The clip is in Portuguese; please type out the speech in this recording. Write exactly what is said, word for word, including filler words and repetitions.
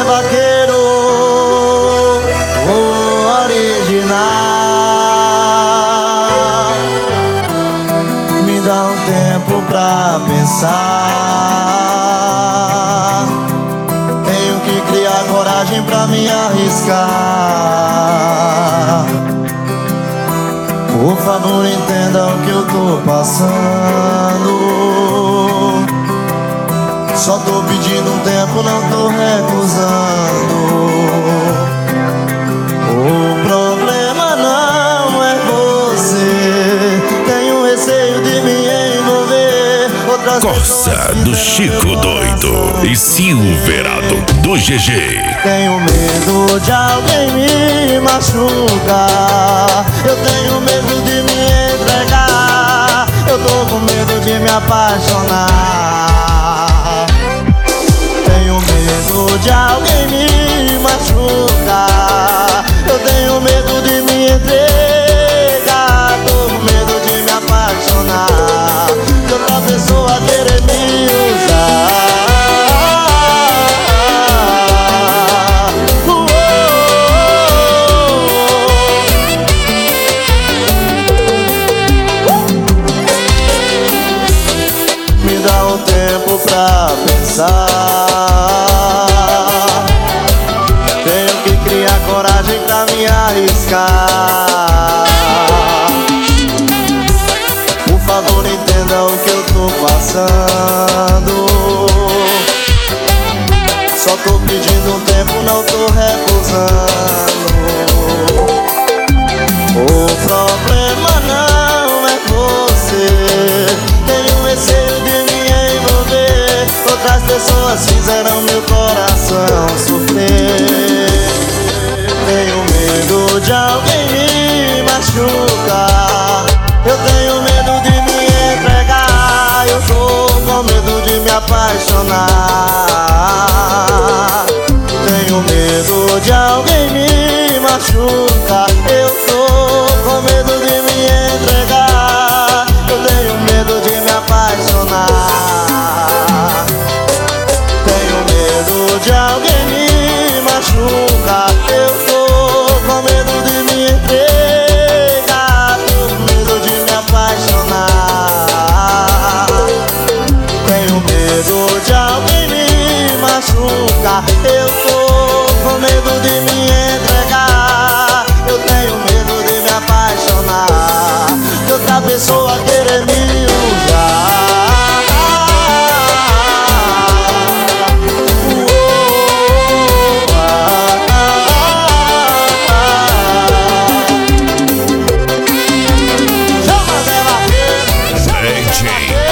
vaqueiro, o original. Me dá um tempo pra pensar. Tenho que criar coragem pra me arriscar. Por favor, entenda o que eu tô passando. Só tô pedindo um tempo, não tô recusando. O problema não é você. Tenho receio de me envolver. Outras Corsa do Chico Doido e Silverado do G G. Tenho medo de alguém me machucar. Eu tenho medo de me entregar. Eu tô com medo de me apaixonar. Tenho medo de alguém me machucar. Eu tenho medo de me entregar. Tô com medo de me apaixonar. De outra pessoa querer me usar. Dá um tempo pra pensar. Tenho que criar coragem pra me arriscar. Por favor, entenda o que eu tô passando. Só tô pedindo um tempo, não tô recusando. O problema não é você. Tenho receio de outras pessoas fizeram meu coração sofrer. Tenho medo de alguém me machucar. Eu tenho medo de me entregar. Eu tô com medo de me apaixonar. Tenho medo de alguém me machucar. Eu tô com medo de me entregar. Eu tenho medo de me apaixonar. De alguém me machucar. Eu tô com medo de me entregar. Tô com medo de me apaixonar. Tenho medo de alguém me machucar. Eu tô com medo de me entregar. Eu tenho medo de me apaixonar. De outra pessoa querer me usar. D J